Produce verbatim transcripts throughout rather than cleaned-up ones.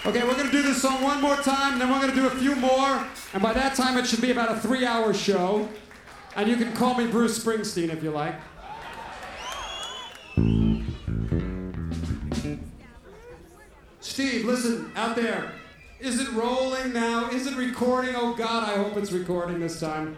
Okay, we're gonna do this song one more time, and then we're gonna do a few more, and by that time it should be about a three-hour show. And you can call me Bruce Springsteen if you like. Steve, listen, out there. Is it rolling now? Is it recording? Oh God, I hope it's recording this time.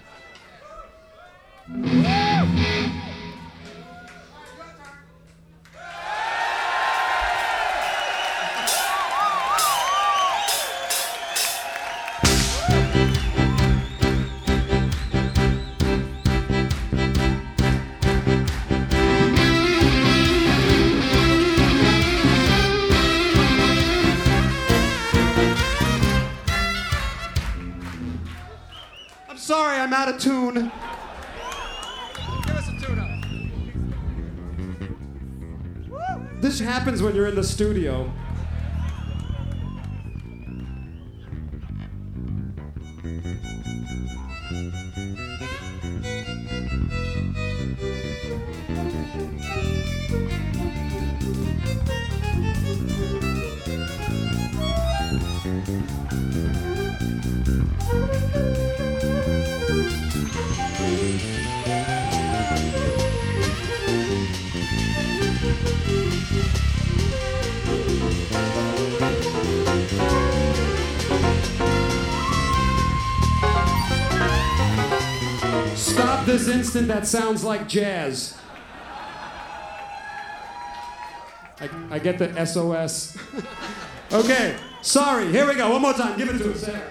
Sorry, I'm out of tune. Give us a tune-up. This happens when you're in the studio. Stop this instant, that sounds like jazz. I, I get the S O S. Okay, sorry, here we go, one more time, give it to us, Sarah.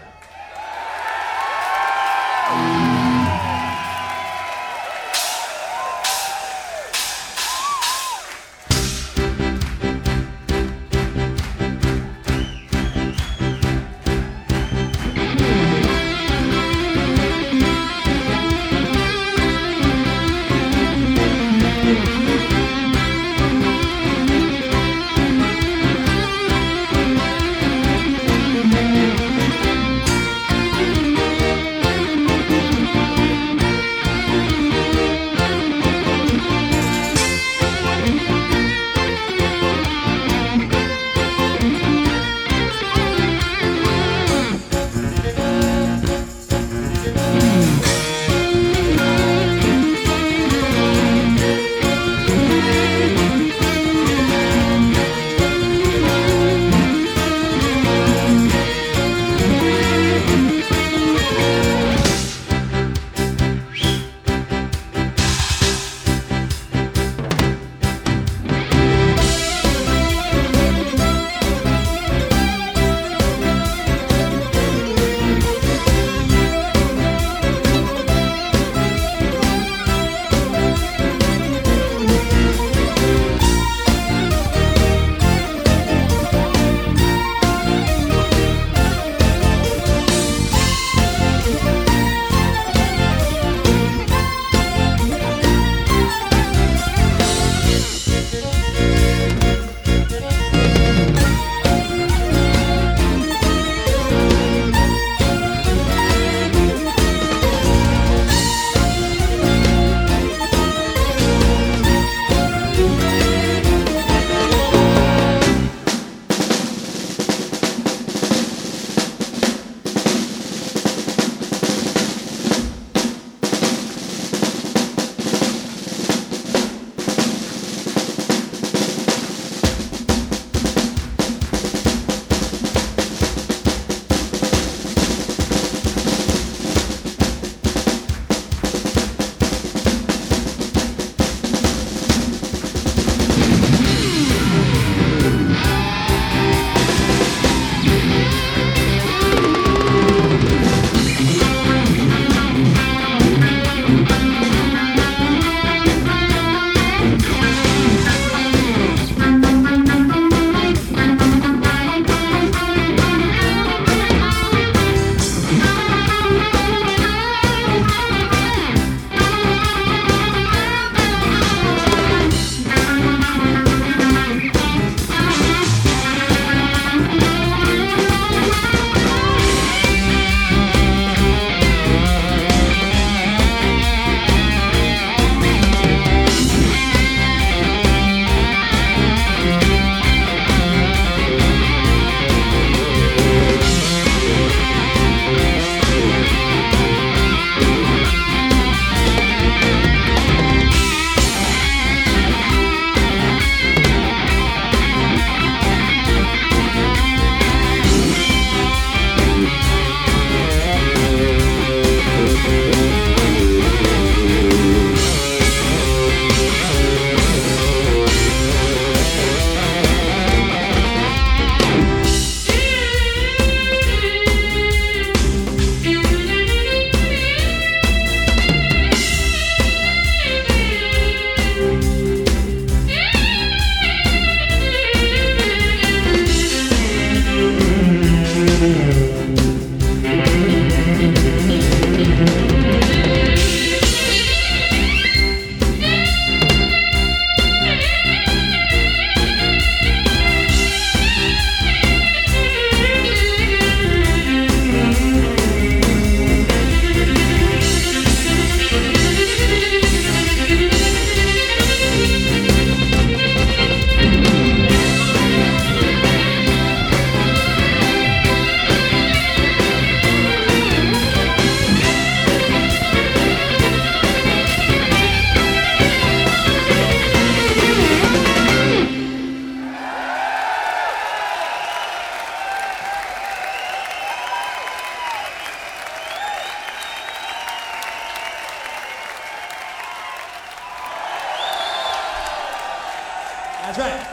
That's right.